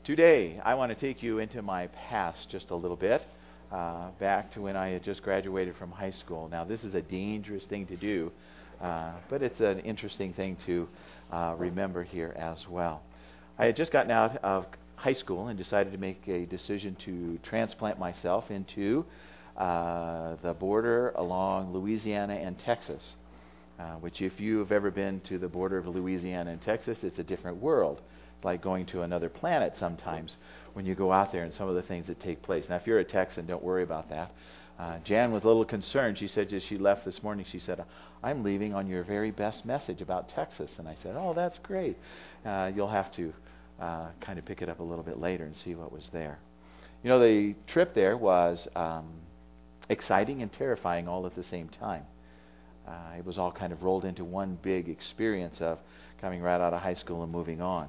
Today, I want to take you into my past just a little bit, back to when I had just graduated from high school. Now, this is a dangerous thing to do, but it's an interesting thing to remember here as well. I had just gotten out of high school and decided to make a decision to transplant myself into the border along Louisiana and Texas, which if you have ever been to the border of Louisiana and Texas, it's a different world. It's like going to another planet sometimes when you go out there and some of the things that take place. Now, if you're a Texan, don't worry about that. Jan was a little concerned. She said as she left this morning, she said, "I'm leaving on your very best message about Texas." And I said, "Oh, that's great. You'll have to kind of pick it up a little bit later and see what was there." You know, the trip there was exciting and terrifying all at the same time. It was all kind of rolled into one big experience of coming right out of high school and moving on.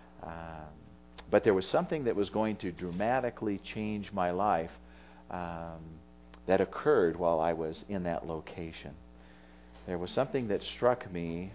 But there was something that was going to dramatically change my life that occurred while I was in that location. There was something that struck me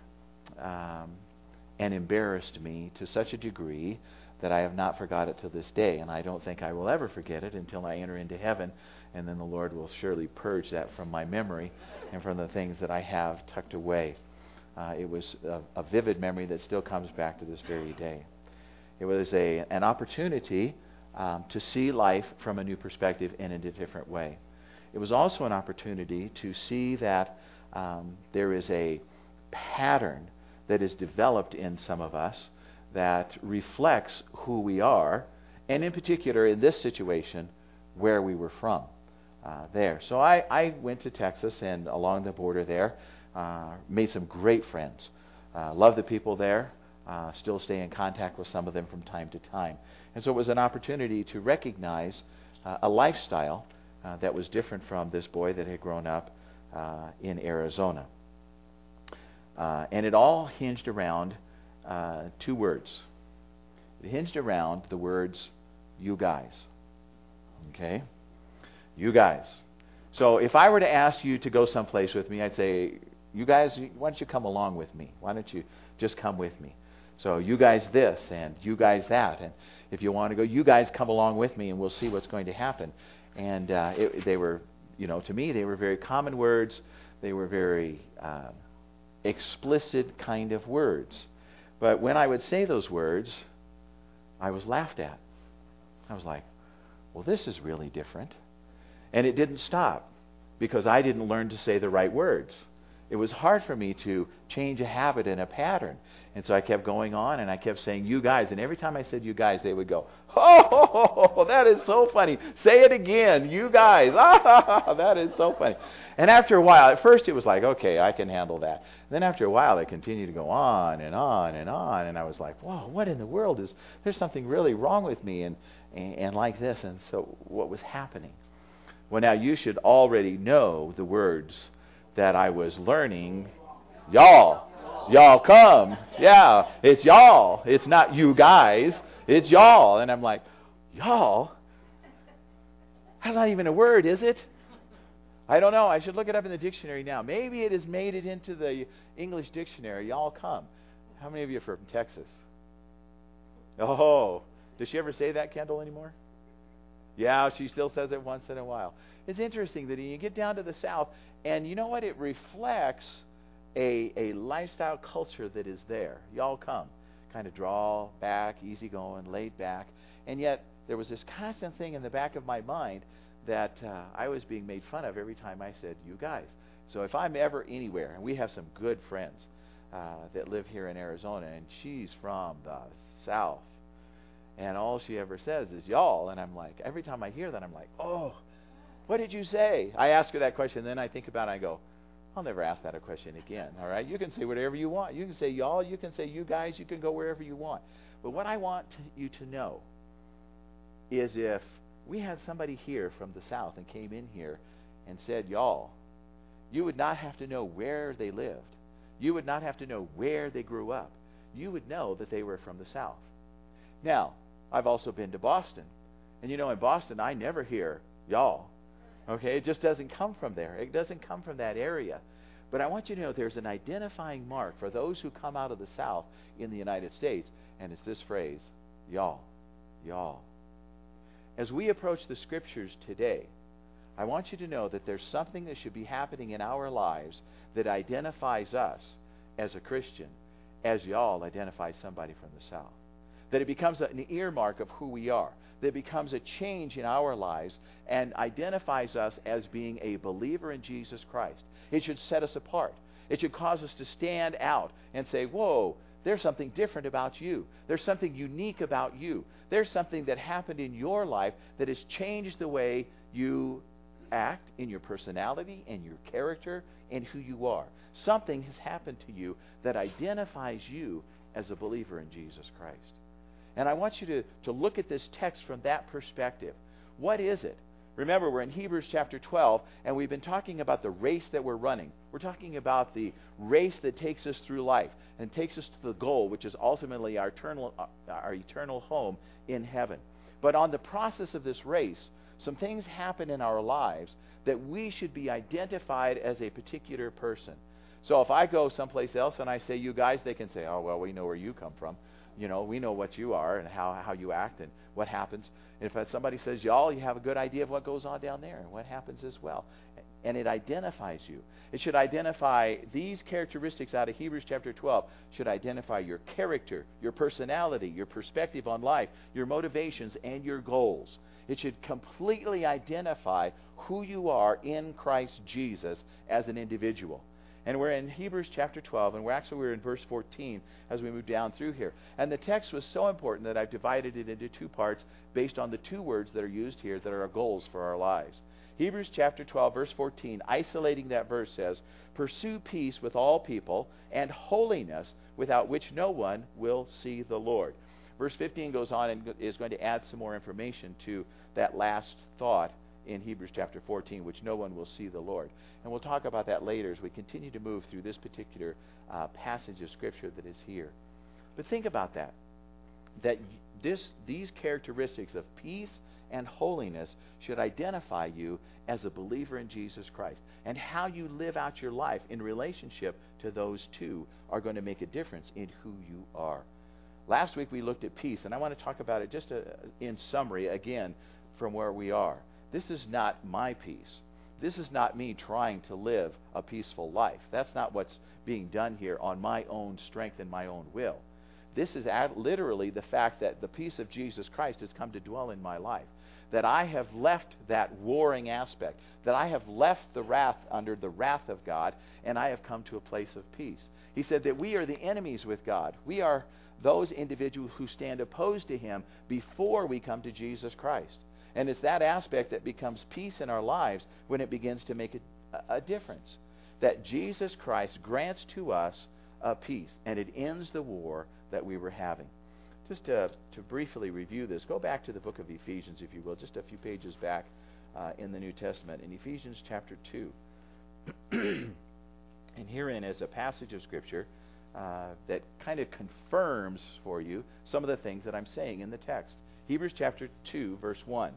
and embarrassed me to such a degree that I have not forgot it to this day, and I don't think I will ever forget it until I enter into heaven, and then the Lord will surely purge that from my memory and from the things that I have tucked away. It was a vivid memory that still comes back to this very day. It was an opportunity to see life from a new perspective and in a different way. It was also an opportunity to see that there is a pattern that is developed in some of us that reflects who we are, and in particular, in this situation, where we were from there. So I went to Texas, and along the border there, made some great friends. Love the people there. Still stay in contact with some of them from time to time. And so it was an opportunity to recognize a lifestyle that was different from this boy that had grown up in Arizona. And it all hinged around two words. It hinged around the words, "you guys." Okay? You guys. So if I were to ask you to go someplace with me, I'd say, "You guys, why don't you come along with me? Why don't you just come with me?" So you guys this and you guys that. And if you want to go, you guys come along with me and we'll see what's going to happen. And they were, to me, they were very common words. They were very explicit kind of words. But when I would say those words, I was laughed at. I was like, well, this is really different. And it didn't stop because I didn't learn to say the right words. It was hard for me to change a habit and a pattern. And so I kept going on and I kept saying, "you guys." And every time I said "you guys," they would go, "Oh, that is so funny. Say it again, you guys." That is so funny. And after a while, at first it was like, okay, I can handle that. Then after a while, it continued to go on and on and on. And I was like, whoa, what in the world there's something really wrong with me and like this. And so what was happening? Well, now you should already know the words that I was learning. Y'all. Y'all come. Yeah, it's y'all. It's not you guys. It's y'all. And I'm like, y'all? That's not even a word, is it? I don't know. I should look it up in the dictionary now. Maybe it has made it into the English dictionary. Y'all come. How many of you are from Texas? Oh, does she ever say that, Kendall, anymore? Yeah, she still says it once in a while. It's interesting that you get down to the South, and you know what? It reflects a lifestyle culture that is there. Y'all come. Kind of draw back, easygoing, laid back. And yet, there was this constant thing in the back of my mind that I was being made fun of every time I said, "you guys." So if I'm ever anywhere, and we have some good friends that live here in Arizona, and she's from the South, and all she ever says is y'all, and I'm like, every time I hear that, I'm like, oh, what did you say? I ask her that question, then I think about it, I go, I'll never ask that a question again, all right? You can say whatever you want. You can say y'all, you can say you guys, you can go wherever you want. But what I want you to know is if we had somebody here from the South and came in here and said y'all, you would not have to know where they lived. You would not have to know where they grew up. You would know that they were from the South. Now, I've also been to Boston. And in Boston, I never hear y'all. Okay, it just doesn't come from there. It doesn't come from that area. But I want you to know there's an identifying mark for those who come out of the South in the United States, and it's this phrase, y'all. y'all. As we approach the Scriptures today, I want you to know that there's something that should be happening in our lives that identifies us as a Christian, as y'all identifies somebody from the South. That it becomes an earmark of who we are. That it becomes a change in our lives and identifies us as being a believer in Jesus Christ. It should set us apart. It should cause us to stand out and say, whoa, there's something different about you. There's something unique about you. There's something that happened in your life that has changed the way you act, in your personality, in your character, and who you are. Something has happened to you that identifies you as a believer in Jesus Christ. And I want you to look at this text from that perspective. What is it? Remember, we're in Hebrews chapter 12, and we've been talking about the race that we're running. We're talking about the race that takes us through life and takes us to the goal, which is ultimately our eternal home in heaven. But on the process of this race, some things happen in our lives that we should be identified as a particular person. So if I go someplace else and I say, you guys, they can say, oh, well, we know where you come from. You know, we know what you are and how you act and what happens. If somebody says, y'all, you have a good idea of what goes on down there and what happens as well. And it identifies you. It should identify these characteristics out of Hebrews chapter 12. Should identify your character, your personality, your perspective on life, your motivations, and your goals. It should completely identify who you are in Christ Jesus as an individual. And we're in Hebrews chapter 12, and we're in verse 14 as we move down through here. And the text was so important that I've divided it into two parts based on the two words that are used here that are our goals for our lives. Hebrews chapter 12, verse 14, isolating that verse says, pursue peace with all people and holiness, without which no one will see the Lord. Verse 15 goes on and is going to add some more information to that last thought in Hebrews chapter 14, which no one will see the Lord. And we'll talk about that later as we continue to move through this particular passage of Scripture that is here. But think about that these characteristics of peace and holiness should identify you as a believer in Jesus Christ. And how you live out your life in relationship to those two are going to make a difference in who you are. Last week we looked at peace, and I want to talk about it just in summary again from where we are. This is not my peace. This is not me trying to live a peaceful life. That's not what's being done here on my own strength and my own will. This is literally the fact that the peace of Jesus Christ has come to dwell in my life. That I have left that warring aspect. That I have left the wrath under the wrath of God, and I have come to a place of peace. He said that we are the enemies with God. We are those individuals who stand opposed to Him before we come to Jesus Christ. And it's that aspect that becomes peace in our lives when it begins to make a difference. That Jesus Christ grants to us a peace, and it ends the war that we were having. Just to briefly review this, go back to the book of Ephesians, if you will, just a few pages back in the New Testament, in Ephesians chapter 2. And herein is a passage of Scripture that kind of confirms for you some of the things that I'm saying in the text. Hebrews chapter 2, verse 1.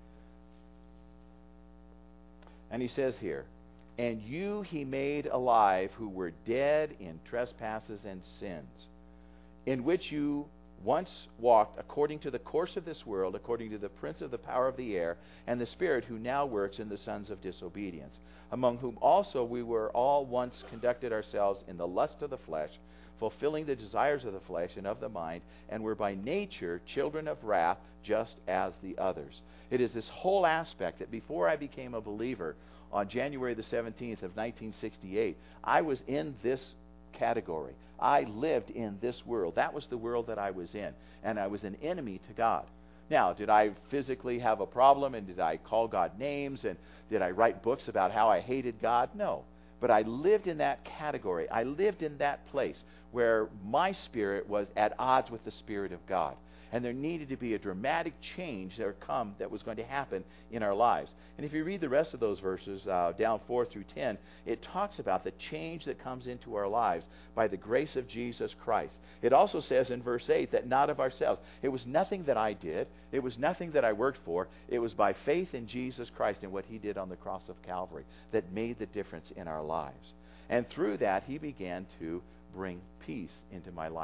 And he says here, and you He made alive who were dead in trespasses and sins, in which you once walked according to the course of this world, according to the prince of the power of the air, and the spirit who now works in the sons of disobedience, among whom also we were all once conducted ourselves in the lust of the flesh, fulfilling the desires of the flesh and of the mind, and were by nature children of wrath, just as the others. It is this whole aspect that before I became a believer on January the 17th of 1968, I was in this category. I lived in this world. That was the world that I was in, and I was an enemy to God. Now, did I physically have a problem, and did I call God names, and did I write books about how I hated God? No. But I lived in that category. I lived in that place where my spirit was at odds with the Spirit of God. And there needed to be a dramatic change that was going to happen in our lives. And if you read the rest of those verses, down 4 through 10, it talks about the change that comes into our lives by the grace of Jesus Christ. It also says in verse 8 that not of ourselves. It was nothing that I did. It was nothing that I worked for. It was by faith in Jesus Christ and what He did on the cross of Calvary that made the difference in our lives. And through that, He began to bring peace into my life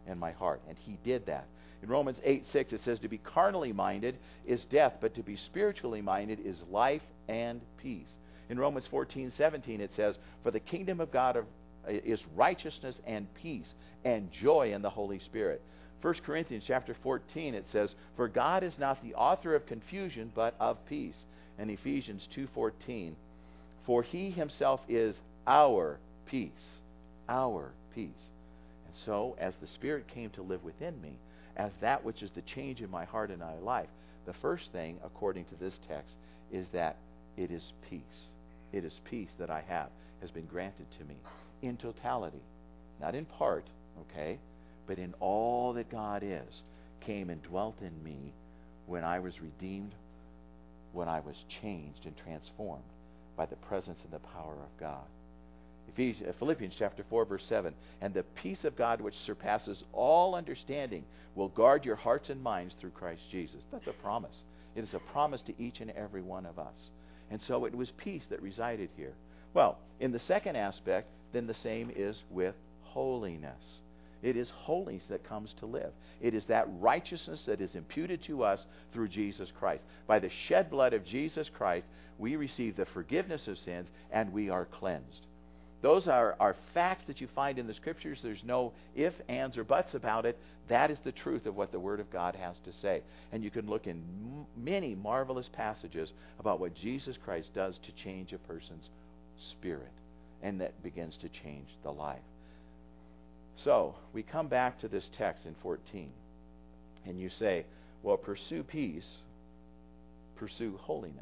in my heart. And he did that. In Romans 8:6 it says, to be carnally minded is death, but to be spiritually minded is life and peace. In Romans 14:17 it says, for the kingdom of God is righteousness and peace and joy in the Holy Spirit. 1 Corinthians chapter 14 it says, for God is not the author of confusion, but of peace. And Ephesians 2:14, for he himself is our peace. Our peace. And so, as the Spirit came to live within me, as that which is the change in my heart and my life, the first thing, according to this text, is that it is peace. It is peace that I have, has been granted to me in totality. Not in part, okay, but in all that God is, came and dwelt in me when I was redeemed, when I was changed and transformed by the presence and the power of God. Philippians chapter 4, verse 7, and the peace of God which surpasses all understanding will guard your hearts and minds through Christ Jesus. That's a promise. It is a promise to each and every one of us. And so it was peace that resided here. Well, in the second aspect, then the same is with holiness. It is holiness that comes to live. It is that righteousness that is imputed to us through Jesus Christ. By the shed blood of Jesus Christ, we receive the forgiveness of sins and we are cleansed. Those are facts that you find in the Scriptures. There's no ifs, ands, or buts about it. That is the truth of what the Word of God has to say. And you can look in many marvelous passages about what Jesus Christ does to change a person's spirit. And that begins to change the life. So, we come back to this text in 14. And you say, well, pursue peace, pursue holiness.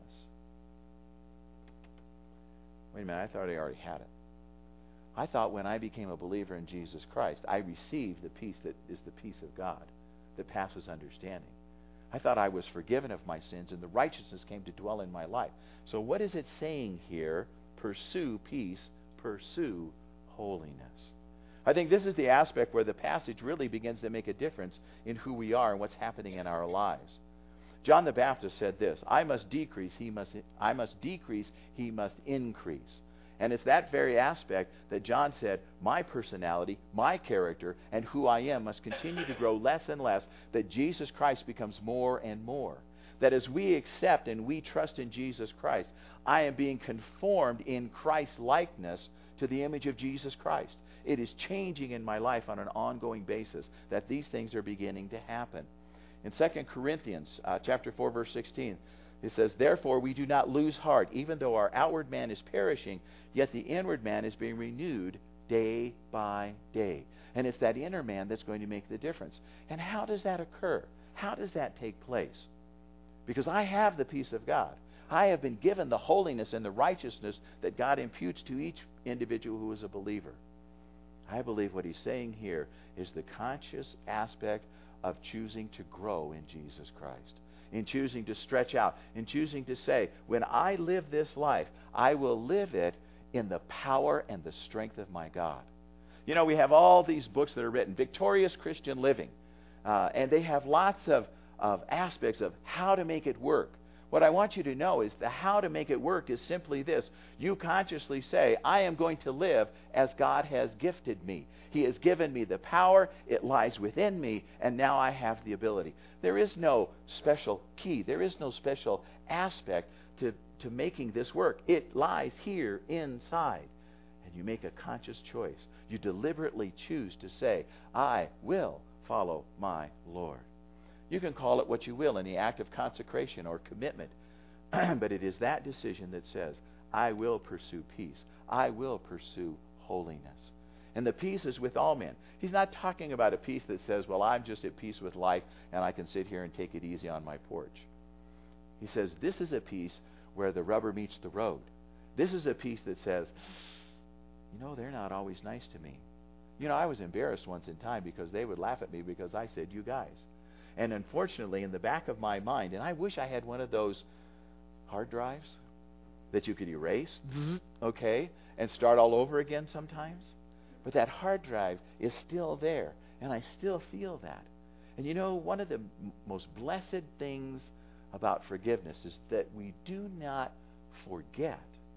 Wait a minute, I thought I already had it. I thought when I became a believer in Jesus Christ, I received the peace that is the peace of God that passes understanding. I thought I was forgiven of my sins and the righteousness came to dwell in my life. So what is it saying here? Pursue peace, pursue holiness. I think this is the aspect where the passage really begins to make a difference in who we are and what's happening in our lives. John the Baptist said this, I must decrease, he must increase. And it's that very aspect that John said, my personality, my character, and who I am must continue to grow less and less, that Jesus Christ becomes more and more. That as we accept and we trust in Jesus Christ, I am being conformed in Christ's likeness to the image of Jesus Christ. It is changing in my life on an ongoing basis that these things are beginning to happen. In 2 Corinthians chapter 4, verse 16, it says, therefore we do not lose heart, even though our outward man is perishing, yet the inward man is being renewed day by day. And it's that inner man that's going to make the difference. And how does that occur? How does that take place? Because I have the peace of God. I have been given the holiness and the righteousness that God imputes to each individual who is a believer. I believe what he's saying here is the conscious aspect of choosing to grow in Jesus Christ, in choosing to stretch out, in choosing to say, when I live this life, I will live it in the power and the strength of my God. You know, we have all these books that are written, Victorious Christian Living, and they have lots of aspects of how to make it work. What I want you to know is the how to make it work is simply this. You consciously say, I am going to live as God has gifted me. He has given me the power, it lies within me, and now I have the ability. There is no special key. There is no special aspect to making this work. It lies here inside. And you make a conscious choice. You deliberately choose to say, I will follow my Lord. You can call it what you will in the act of consecration or commitment. But it is that decision that says, I will pursue peace. I will pursue holiness. And the peace is with all men. He's not talking about a peace that says, well, I'm just at peace with life and I can sit here and take it easy on my porch. He says, this is a peace where the rubber meets the road. This is a peace that says, you know, they're not always nice to me. You know, I was embarrassed once in time because they would laugh at me because I said, you guys. And unfortunately, in the back of my mind, and I wish I had one of those hard drives that you could erase, okay, and start all over again sometimes. But that hard drive is still there, and I still feel that. And you know, one of the most blessed things about forgiveness is that we do not forget,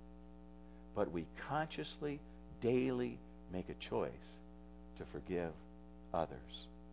but we consciously, daily make a choice to forgive others.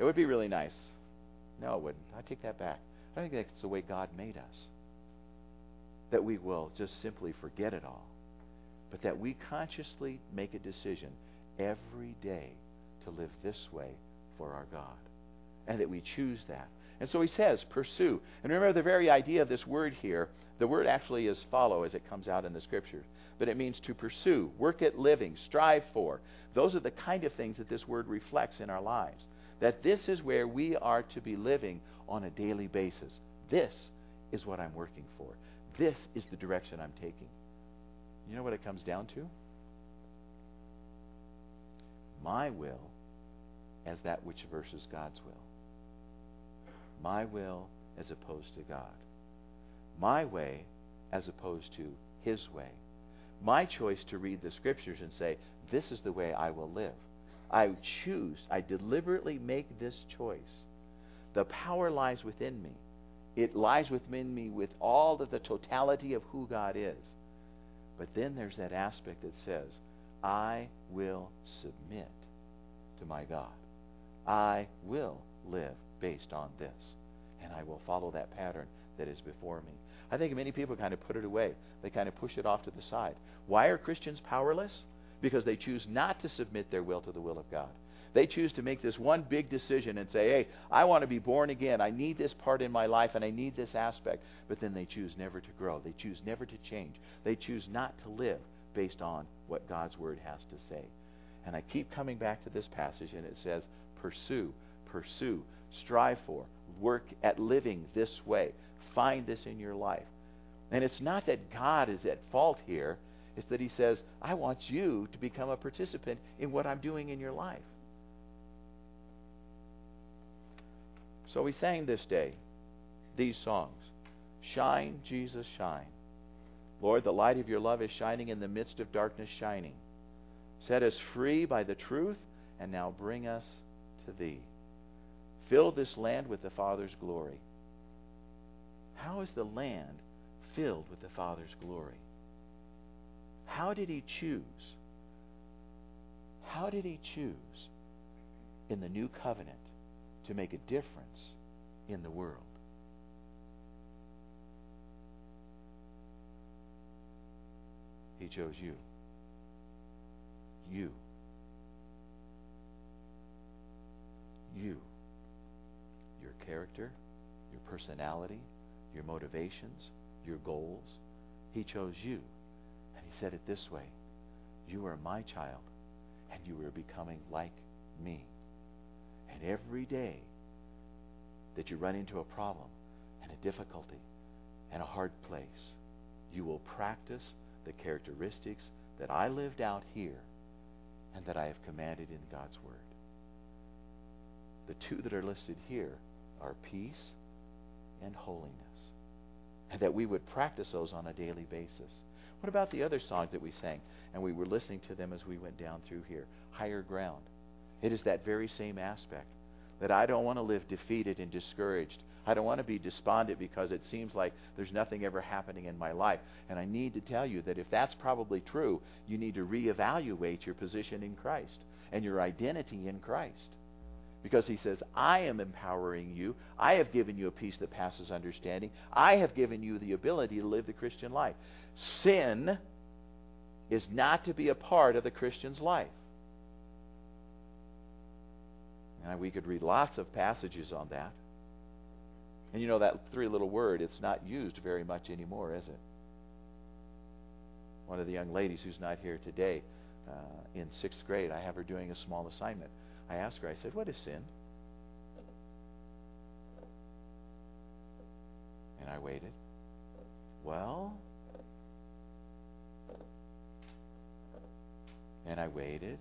It would be really nice. No, it wouldn't. I take that back. I don't think that's the way God made us. That we will just simply forget it all. But that we consciously make a decision every day to live this way for our God. And that we choose that. And so he says, pursue. And remember the very idea of this word here, the word actually is follow as it comes out in the Scriptures. But it means to pursue, work at living, strive for. Those are the kind of things that this word reflects in our lives. That this is where we are to be living on a daily basis. This is what I'm working for. This is the direction I'm taking. You know what it comes down to? My will as that which versus God's will. My will as opposed to God. My way as opposed to His way. My choice to read the Scriptures and say, this is the way I will live. I choose, I deliberately make this choice. The power lies within me. It lies within me with all of the totality of who God is. But then there's that aspect that says, I will submit to my God. I will live based on this. And I will follow that pattern that is before me. I think many people kind of put it away. They kind of push it off to the side. Why are Christians powerless? Because they choose not to submit their will to the will of God. They choose to make this one big decision and say, hey, I want to be born again. I need this part in my life and I need this aspect. But then they choose never to grow. They choose never to change. They choose not to live based on what God's Word has to say. And I keep coming back to this passage, and it says, pursue, strive for, work at living this way. Find this in your life. And it's not that God is at fault here. It's that He says, I want you to become a participant in what I'm doing in your life. So we sang this day these songs. Shine, Jesus, shine. Lord, the light of your love is shining in the midst of darkness shining. Set us free by the truth, and now bring us to Thee. Fill this land with the Father's glory. How is the land filled with the Father's glory? How did He choose? How did He choose in the new covenant to make a difference in the world? He chose you. You. You. Your character, your personality, your motivations, your goals. He chose you. And He said it this way, you are my child, and you are becoming like me. And every day that you run into a problem and a difficulty and a hard place, you will practice the characteristics that I lived out here and that I have commanded in God's Word. The two that are listed here are peace and holiness. And that we would practice those on a daily basis. What about the other songs that we sang? And we were listening to them as we went down through here. Higher ground. It is that very same aspect. That I don't want to live defeated and discouraged. I don't want to be despondent because it seems like there's nothing ever happening in my life. And I need to tell you that if that's probably true, you need to reevaluate your position in Christ and your identity in Christ. Because He says, I am empowering you. I have given you a peace that passes understanding. I have given you the ability to live the Christian life. Sin is not to be a part of the Christian's life. Now, we could read lots of passages on that. And you know that three-little word, it's not used very much anymore, is it? One of the young ladies who's not here today, in 6th grade, I have her doing a small assignment. I asked her, I said, what is sin? And I waited. Well? And I waited.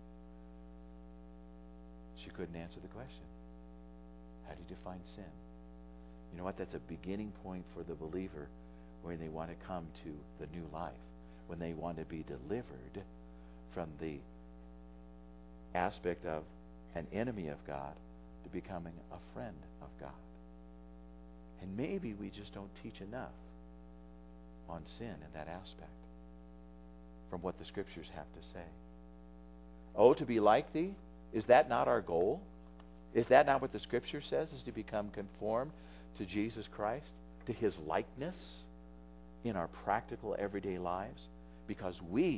She couldn't answer the question. How do you define sin? You know what? That's a beginning point for the believer when they want to come to the new life, when they want to be delivered from the aspect of an enemy of God to becoming a friend of God. And maybe we just don't teach enough on sin in that aspect from what the Scriptures have to say. Oh, to be like Thee? Is that not our goal? Is that not what the Scripture says, is to become conformed to Jesus Christ, to His likeness in our practical everyday lives? Because we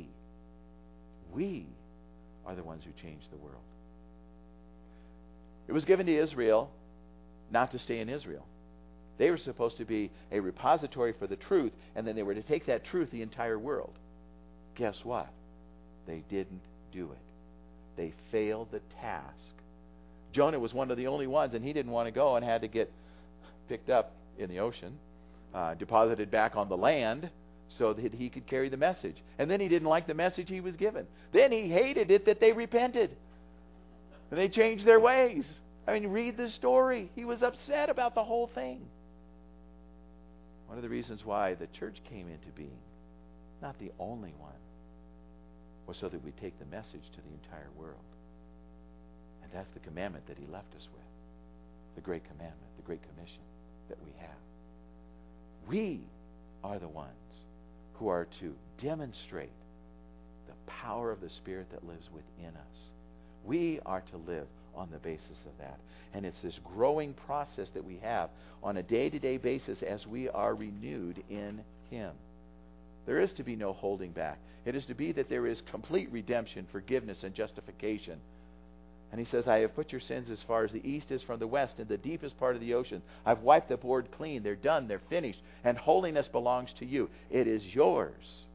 are the ones who change the world. It was given to Israel not to stay in Israel. They were supposed to be a repository for the truth, and then they were to take that truth the entire world. Guess what? They didn't do it. They failed the task. Jonah was one of the only ones, and he didn't want to go and had to get picked up in the ocean, deposited back on the land so that he could carry the message. And then he didn't like the message he was given. Then he hated it that they repented. And they changed their ways. I mean, read the story. He was upset about the whole thing. One of the reasons why the church came into being, not the only one, was so that we take the message to the entire world. And that's the commandment that He left us with. The great commandment, the great commission that we have. We are the ones who are to demonstrate the power of the Spirit that lives within us. We are to live on the basis of that. And it's this growing process that we have on a day-to-day basis as we are renewed in Him. There is to be no holding back. It is to be that there is complete redemption, forgiveness, and justification. And He says, I have put your sins as far as the east is from the west, in the deepest part of the ocean. I've wiped the board clean. They're done. They're finished. And holiness belongs to you. It is yours.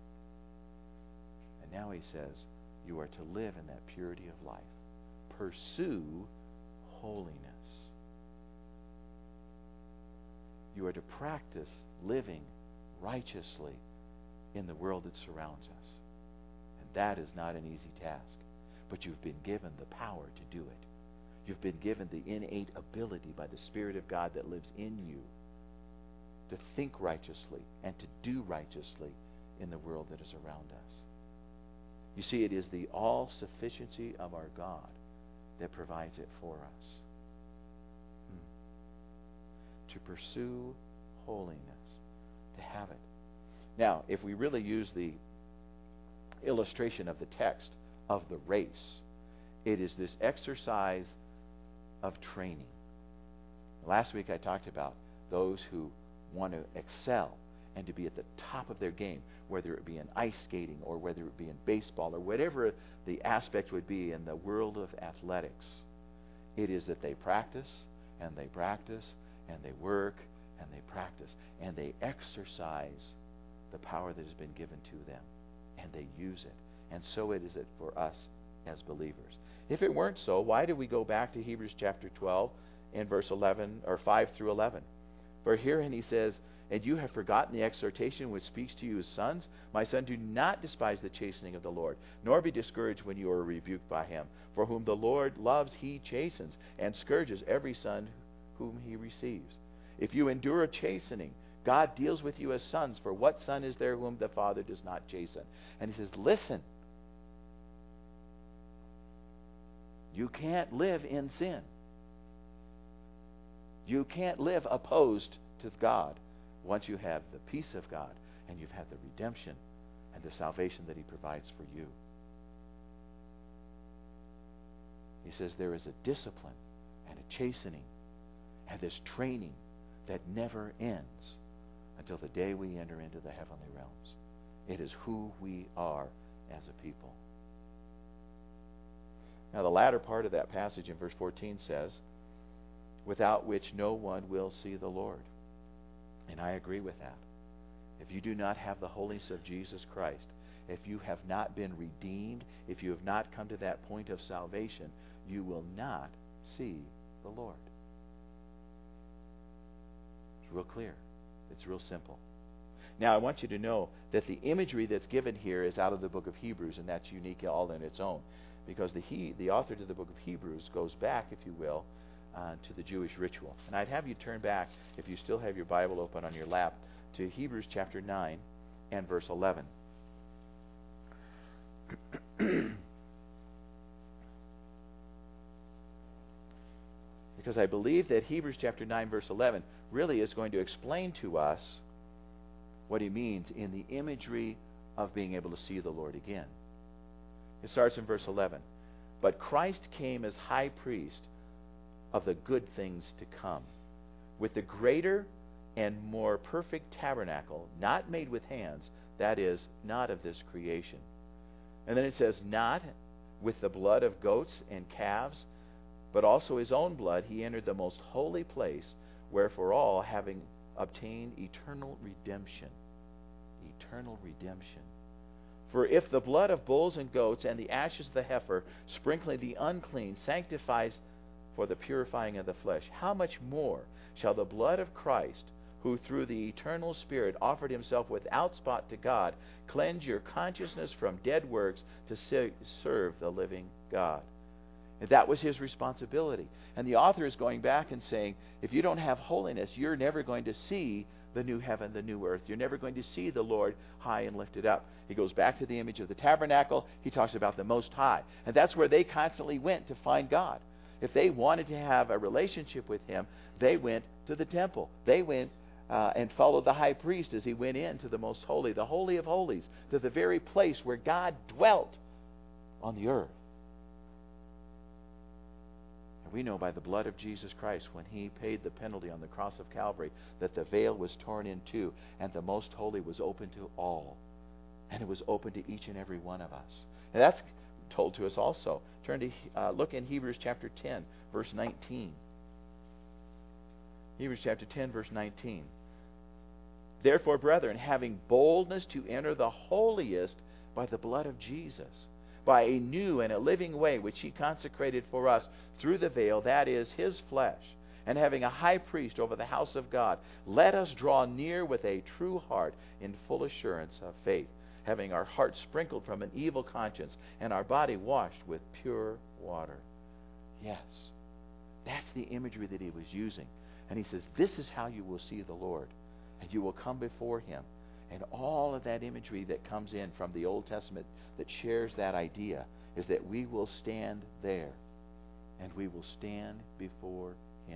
And now He says, you are to live in that purity of life. Pursue holiness. You are to practice living righteously in the world that surrounds us. And that is not an easy task. But you've been given the power to do it. You've been given the innate ability by the Spirit of God that lives in you to think righteously and to do righteously in the world that is around us. You see, it is the all-sufficiency of our God that provides it for us. To pursue holiness, to have it. Now, if we really use the illustration of the text of the race, it is this exercise of training. Last week I talked about those who want to excel and to be at the top of their game, whether it be in ice skating or whether it be in baseball or whatever the aspect would be in the world of athletics. It is that they practice and they practice and they work and they practice and they exercise the power that has been given to them and they use it. And so it is it for us as believers. If it weren't so, why do we go back to Hebrews chapter 12 and verse 11 or 5 through 11? For herein he says, and you have forgotten the exhortation which speaks to you as sons. My son, do not despise the chastening of the Lord, nor be discouraged when you are rebuked by Him. For whom the Lord loves, He chastens, and scourges every son whom He receives. If you endure a chastening, God deals with you as sons. For what son is there whom the Father does not chasten? And he says, listen, you can't live in sin. You can't live opposed to God once you have the peace of God and you've had the redemption and the salvation that He provides for you. He says there is a discipline and a chastening and this training that never ends until the day we enter into the heavenly realms. It is who we are as a people. Now the latter part of that passage in verse 14 says, without which no one will see the Lord. And I agree with that. If you do not have the holiness of Jesus Christ, if you have not been redeemed, if you have not come to that point of salvation, you will not see the Lord. It's real clear. It's real simple. Now I want you to know that the imagery that's given here is out of the book of Hebrews, and that's unique all in its own. Because the author to the book of Hebrews goes back, if you will, to the Jewish ritual. And I'd have you turn back, if you still have your Bible open on your lap, to Hebrews chapter 9 and verse 11. Because I believe that Hebrews chapter 9 verse 11 really is going to explain to us what he means in the imagery of being able to see the Lord again. It starts in verse 11. But Christ came as high priest of the good things to come, with the greater and more perfect tabernacle, not made with hands, that is, not of this creation. And then it says, not with the blood of goats and calves, but also his own blood, he entered the most holy place, wherefore all, having obtained eternal redemption. Eternal redemption. For if the blood of bulls and goats and the ashes of the heifer, sprinkling the unclean, sanctifies for the purifying of the flesh, how much more shall the blood of Christ, who through the eternal Spirit offered himself without spot to God, cleanse your consciousness from dead works to serve the living God? And that was his responsibility. And the author is going back and saying, if you don't have holiness, you're never going to see the new heaven, the new earth. You're never going to see the Lord high and lifted up. He goes back to the image of the tabernacle. He talks about the Most High. And that's where they constantly went to find God. If they wanted to have a relationship with him, they went to the temple. They went and followed the high priest as he went into the most holy, the Holy of Holies, to the very place where God dwelt on the earth. And we know by the blood of Jesus Christ, when he paid the penalty on the cross of Calvary, that the veil was torn in two, and the most holy was open to all. And it was open to each and every one of us. And that's told to us also. Turn to look in Hebrews chapter 10, verse 19. Hebrews chapter 10, verse 19. Therefore, brethren, having boldness to enter the holiest by the blood of Jesus, by a new and a living way which he consecrated for us through the veil, that is, his flesh, and having a high priest over the house of God, let us draw near with a true heart in full assurance of faith, having our hearts sprinkled from an evil conscience and our body washed with pure water. Yes, that's the imagery that he was using. And he says, this is how you will see the Lord. And you will come before him. And all of that imagery that comes in from the Old Testament that shares that idea is that we will stand there. And we will stand before him.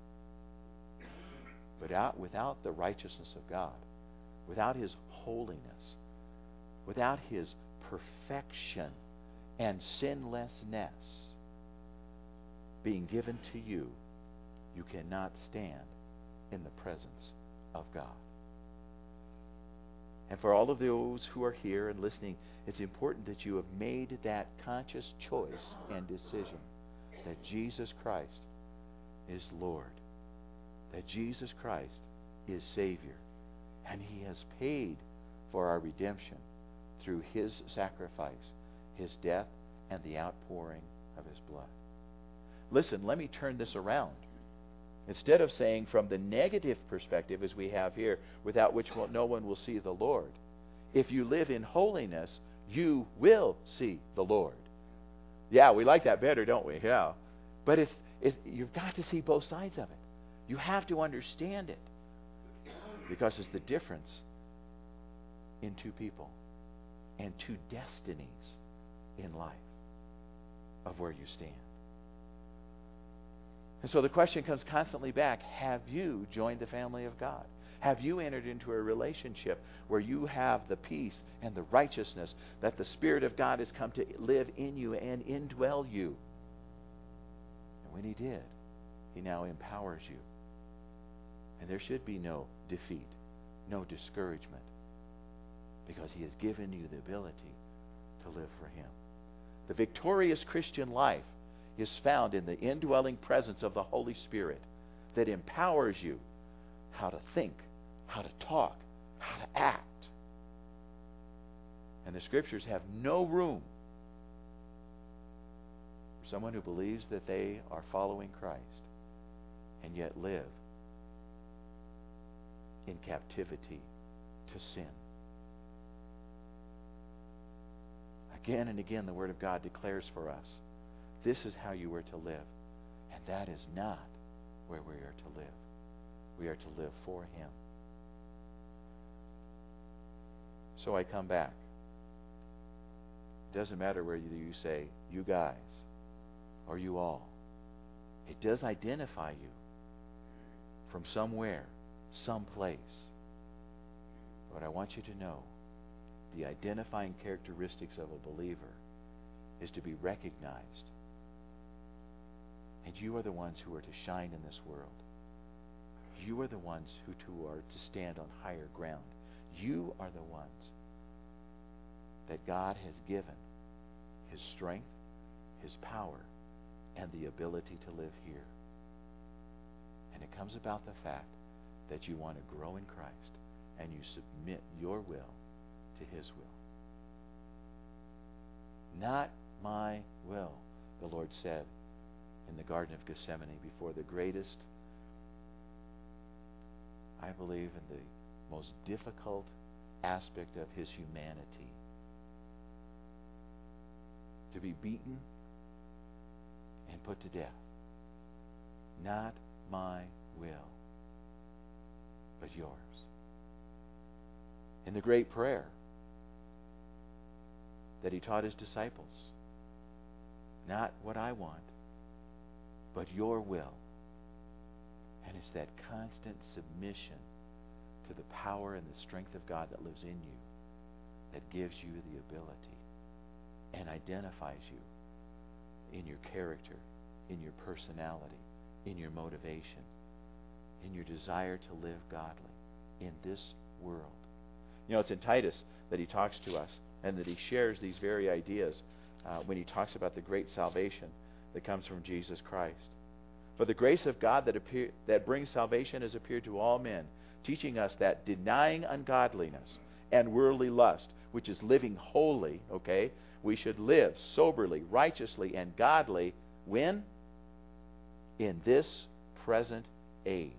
But without the righteousness of God, without his holiness, without his perfection and sinlessness being given to you, you cannot stand in the presence of God. And for all of those who are here and listening, it's important that you have made that conscious choice and decision that Jesus Christ is Lord, that Jesus Christ is Savior, and he has paid for our redemption through his sacrifice, his death, and the outpouring of his blood. Listen, let me turn this around. Instead of saying from the negative perspective, as we have here, without which no one will see the Lord, if you live in holiness, you will see the Lord. Yeah, we like that better, don't we? Yeah. But you've got to see both sides of it. You have to understand it. Because it's the difference in two people and two destinies in life of where you stand. And so the question comes constantly back, have you joined the family of God? Have you entered into a relationship where you have the peace and the righteousness that the Spirit of God has come to live in you and indwell you? And when he did, he now empowers you. And there should be no defeat, no discouragement, because he has given you the ability to live for him. The victorious Christian life is found in the indwelling presence of the Holy Spirit that empowers you how to think, how to talk, how to act. And the Scriptures have no room for someone who believes that they are following Christ and yet live in captivity to sin. Again and again, the Word of God declares for us, this is how you are to live. And that is not where we are to live. We are to live for him. So I come back. It doesn't matter whether you say, you guys, or you all. It does identify you from somewhere, someplace. But I want you to know, the identifying characteristics of a believer is to be recognized And you are the ones who are to shine in this world. You are the ones who too are to stand on higher ground. You are the ones that God has given His strength, His power, and the ability to live here. And it comes about the fact that you want to grow in Christ and you submit your will to His will. Not my will, the Lord said in the Garden of Gethsemane before the greatest, I believe, in the most difficult aspect of His humanity. To be beaten and put to death. Not my will, but yours. In the great prayer that He taught His disciples, not what I want, but your will. And it's that constant submission to the power and the strength of God that lives in you that gives you the ability and identifies you in your character, in your personality, in your motivation, in your desire to live godly in this world. You know, it's in Titus that he talks to us and that he shares these very ideas when he talks about the great salvation that comes from Jesus Christ. For the grace of God that brings salvation has appeared to all men, teaching us that denying ungodliness and worldly lust, which is living holy, okay, we should live soberly, righteously, and godly when? In this present age.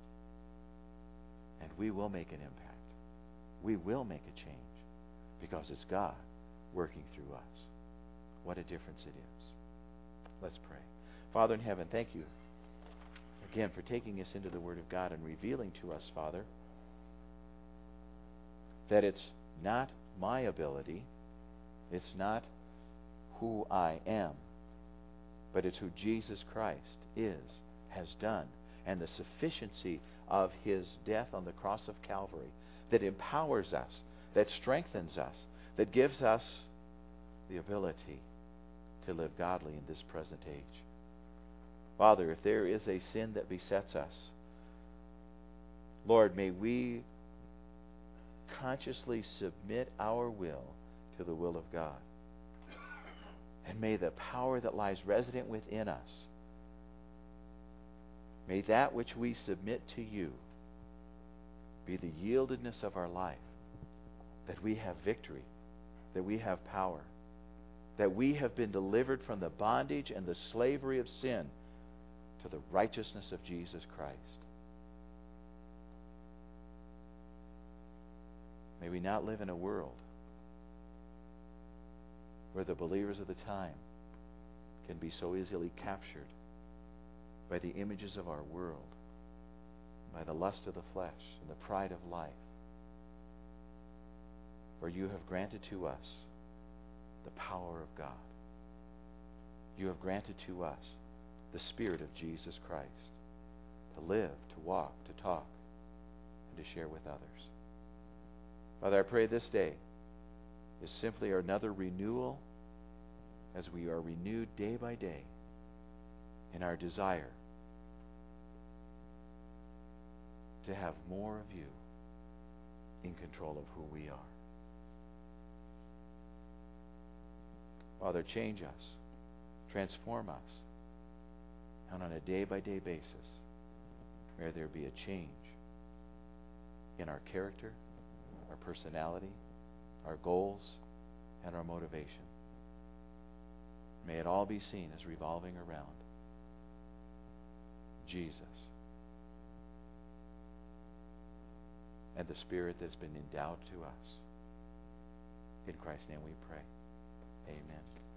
And we will make an impact. We will make a change because it's God working through us. What a difference it is. Let's pray. Father in heaven, thank you again for taking us into the Word of God and revealing to us, Father, that it's not my ability, it's not who I am, but it's who Jesus Christ is, has done, and the sufficiency of His death on the cross of Calvary that empowers us, that strengthens us, that gives us the ability to live godly in this present age. Father, if there is a sin that besets us, Lord, may we consciously submit our will to the will of God. And may the power that lies resident within us, may that which we submit to you be the yieldedness of our life, that we have victory, that we have power, that we have been delivered from the bondage and the slavery of sin to the righteousness of Jesus Christ. May we not live in a world where the believers of the time can be so easily captured by the images of our world, by the lust of the flesh and the pride of life, where you have granted to us the power of God. You have granted to us the Spirit of Jesus Christ to live, to walk, to talk, and to share with others. Father, I pray this day is simply another renewal as we are renewed day by day in our desire to have more of you in control of who we are. Father, change us, transform us, and on a day-by-day basis, may there be a change in our character, our personality, our goals, and our motivation. May it all be seen as revolving around Jesus and the Spirit that's been endowed to us. In Christ's name we pray. Amen.